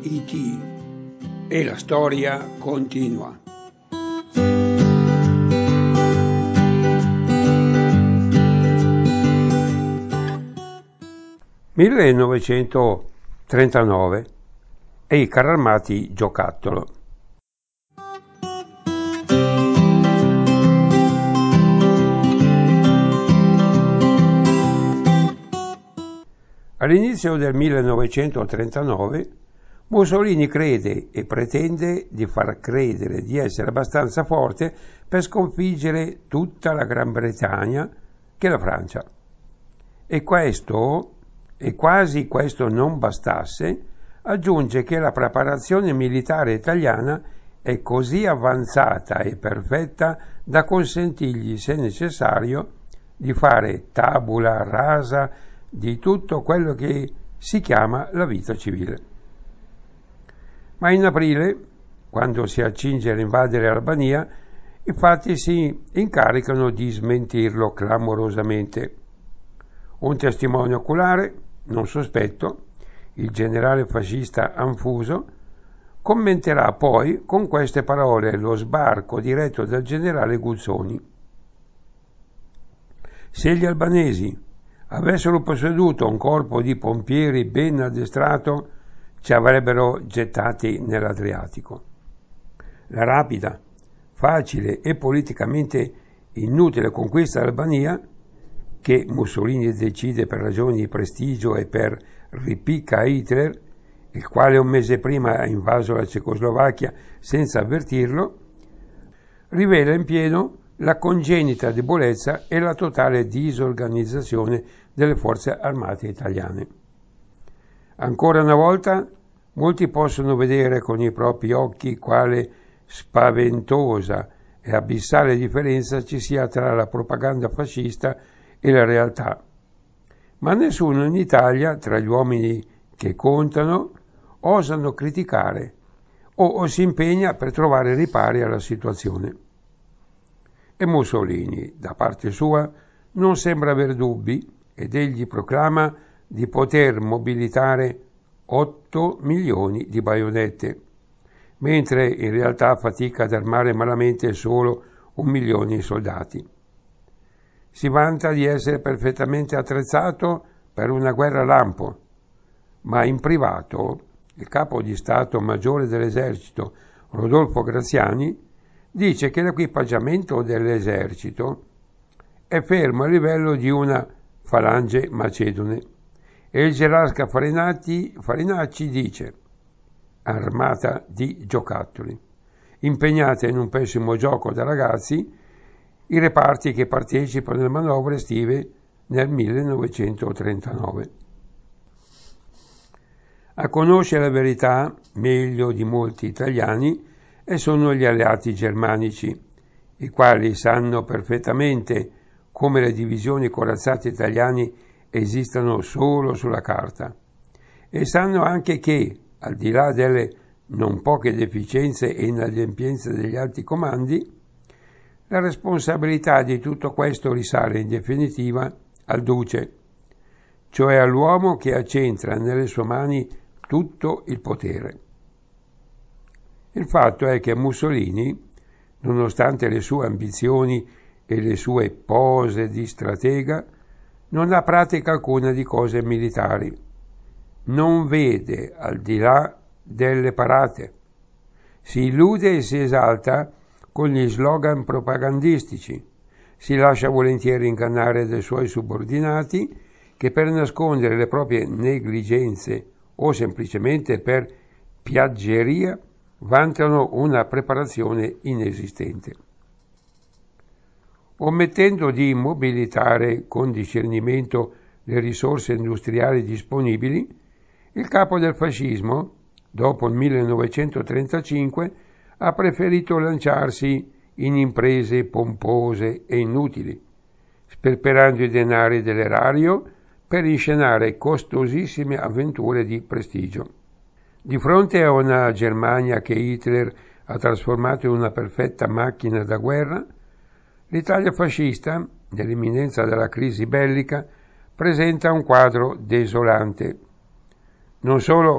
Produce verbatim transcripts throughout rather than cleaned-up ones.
I T e la storia continua. millenovecentotrentanove e i carri armati giocattolo. All'inizio del millenovecentotrentanove Mussolini crede e pretende di far credere di essere abbastanza forte per sconfiggere tutta la Gran Bretagna che la Francia. E questo, e quasi questo non bastasse, aggiunge che la preparazione militare italiana è così avanzata e perfetta da consentirgli, se necessario, di fare tabula rasa di tutto quello che si chiama la vita civile. Ma in aprile, quando si accinge a invadere l'Albania, i fatti si incaricano di smentirlo clamorosamente. Un testimone oculare, non sospetto, il generale fascista Anfuso, commenterà poi con queste parole lo sbarco diretto dal generale Guzzoni. Se gli albanesi avessero posseduto un corpo di pompieri ben addestrato, ci avrebbero gettati nell'Adriatico. La rapida, facile e politicamente inutile conquista dell'Albania, che Mussolini decide per ragioni di prestigio e per ripicca a Hitler, il quale un mese prima ha invaso la Cecoslovacchia senza avvertirlo, rivela in pieno la congenita debolezza e la totale disorganizzazione delle forze armate italiane. Ancora una volta, molti possono vedere con i propri occhi quale spaventosa e abissale differenza ci sia tra la propaganda fascista e la realtà. Ma nessuno in Italia, tra gli uomini che contano, osano criticare o, o si impegna per trovare ripari alla situazione. E Mussolini, da parte sua, non sembra aver dubbi ed egli proclama di poter mobilitare otto milioni di baionette, mentre in realtà fatica ad armare malamente solo un milione di soldati. Si vanta di essere perfettamente attrezzato per una guerra lampo, ma in privato il capo di Stato Maggiore dell'Esercito, Rodolfo Graziani, dice che l'equipaggiamento dell'esercito è fermo a livello di una falange macedone e il gerarca Farinacci, Farinacci dice armata di giocattoli, impegnata in un pessimo gioco da ragazzi, i reparti che partecipano alle manovre estive nel millenovecentotrentanove. A conoscere la verità meglio di molti italiani e sono gli alleati germanici, i quali sanno perfettamente come le divisioni corazzate italiane esistano solo sulla carta e sanno anche che, al di là delle non poche deficienze e inadempienze degli alti comandi, la responsabilità di tutto questo risale in definitiva al duce, cioè all'uomo che accentra nelle sue mani tutto il potere. Il fatto è che Mussolini, nonostante le sue ambizioni e le sue pose di stratega, non ha pratica alcuna di cose militari. Non vede al di là delle parate. Si illude e si esalta con gli slogan propagandistici. Si lascia volentieri ingannare dai suoi subordinati che per nascondere le proprie negligenze o semplicemente per piaggeria vantano una preparazione inesistente. Omettendo di mobilitare con discernimento le risorse industriali disponibili, il capo del fascismo, dopo il millenovecentotrentacinque, ha preferito lanciarsi in imprese pompose e inutili, sperperando i denari dell'erario per inscenare costosissime avventure di prestigio. Di fronte a una Germania che Hitler ha trasformato in una perfetta macchina da guerra, l'Italia fascista, nell'imminenza della crisi bellica, presenta un quadro desolante. Non solo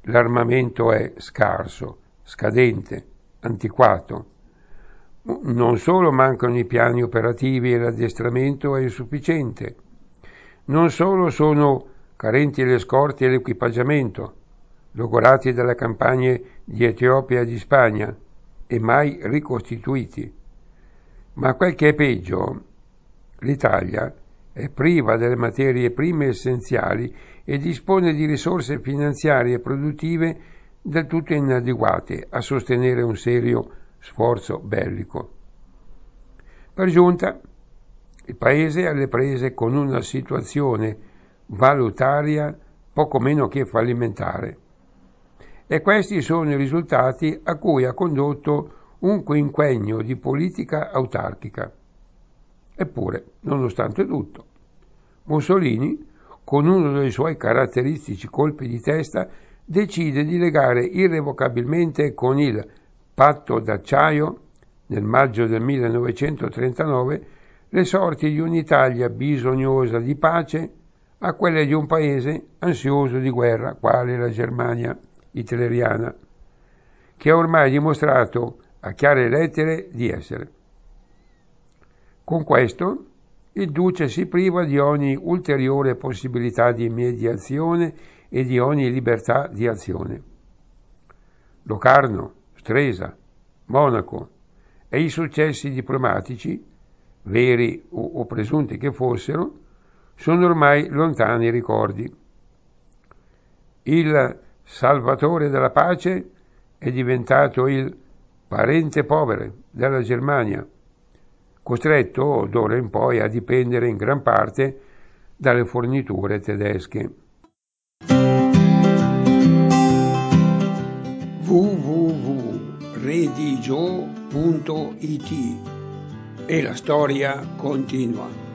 l'armamento è scarso, scadente, antiquato. Non solo mancano i piani operativi e l'addestramento è insufficiente, non solo sono carenti le scorte e l'equipaggiamento, logorati dalle campagne di Etiopia e di Spagna, e mai ricostituiti. Ma quel che è peggio, l'Italia è priva delle materie prime essenziali e dispone di risorse finanziarie e produttive del tutto inadeguate a sostenere un serio sforzo bellico. Per giunta, il Paese è alle prese con una situazione valutaria poco meno che fallimentare. E questi sono i risultati a cui ha condotto un quinquennio di politica autarchica. Eppure, nonostante tutto, Mussolini, con uno dei suoi caratteristici colpi di testa, decide di legare irrevocabilmente con il patto d'acciaio, nel maggio del millenovecentotrentanove, le sorti di un'Italia bisognosa di pace a quelle di un paese ansioso di guerra, quale la Germania hitleriana, che ha ormai dimostrato a chiare lettere di essere. Con questo, il duce si priva di ogni ulteriore possibilità di mediazione e di ogni libertà di azione. Locarno, Stresa, Monaco e i successi diplomatici, veri o, o presunti che fossero, sono ormai lontani ricordi. Il salvatore della pace è diventato il parente povero della Germania, costretto d'ora in poi a dipendere in gran parte dalle forniture tedesche. w w w punto redigio punto it E la storia continua.